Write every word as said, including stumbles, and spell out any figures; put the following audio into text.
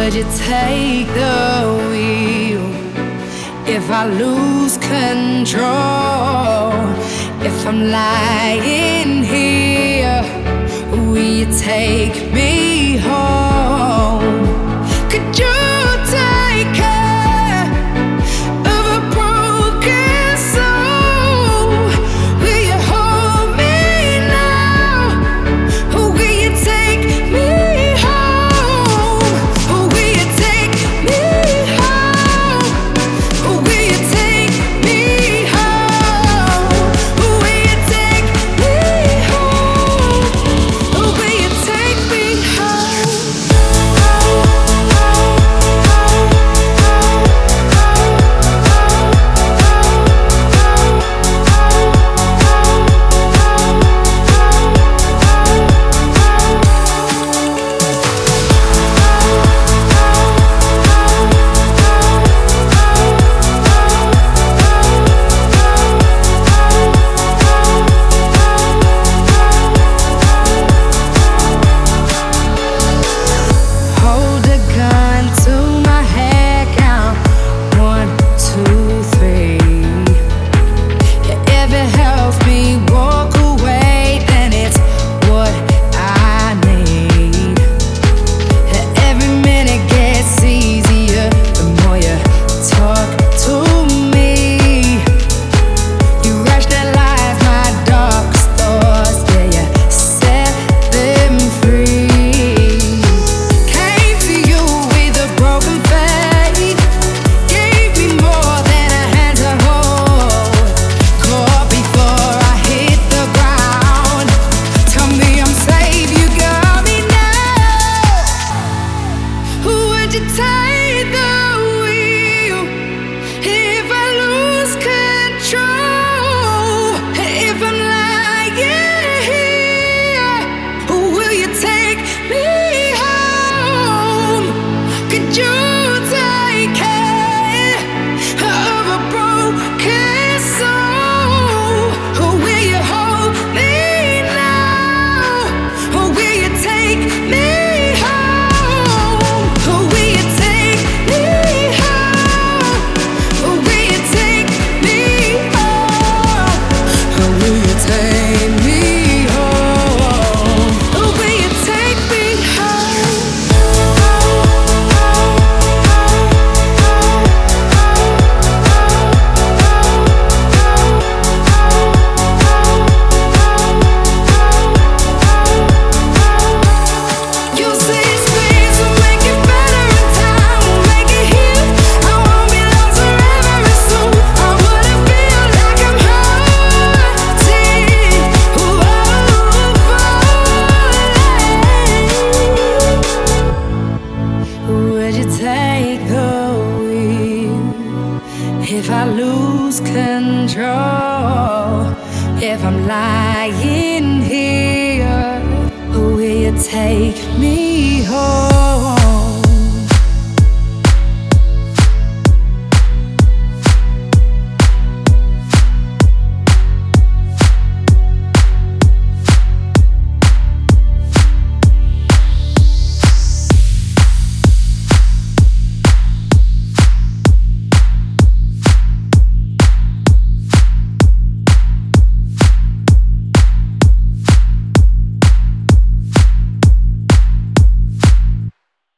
Would you take the wheel if I lose control? If I'm lying here, will you take me home? Could you take care of a broken soul? Will you hold me now? Or will you take me home? Or will you take me home? Or will you take me home? Or will you take me home? Or will you take me home? Hold a gun to my head, count one, two, three. If it helps me walk away, then it's what I need. Every minute gets easier the more you talk to me. You rationalize my darkest thoughts, yeah, you set them free. Came to you with a broken faith, gave me more than a hand to hold. Caught before I hit the ground. Tell me I'm safe, you got me now. Would you take the wheel if I lose control? If I'm lying here, will you take me home? Could you take care of a broken soul? Or will you hold me now? Or will you take me home? Or will you take me home? Or will you take me home? Or will you take me home? Or will you take me home? You say space will make it better in time, will make it heal. I won't be lost forever and soon. I wouldn't feel like I'm hurting. Whoa, falling. Would you take the wheel if I lose control? If I'm lying here, will you take me home?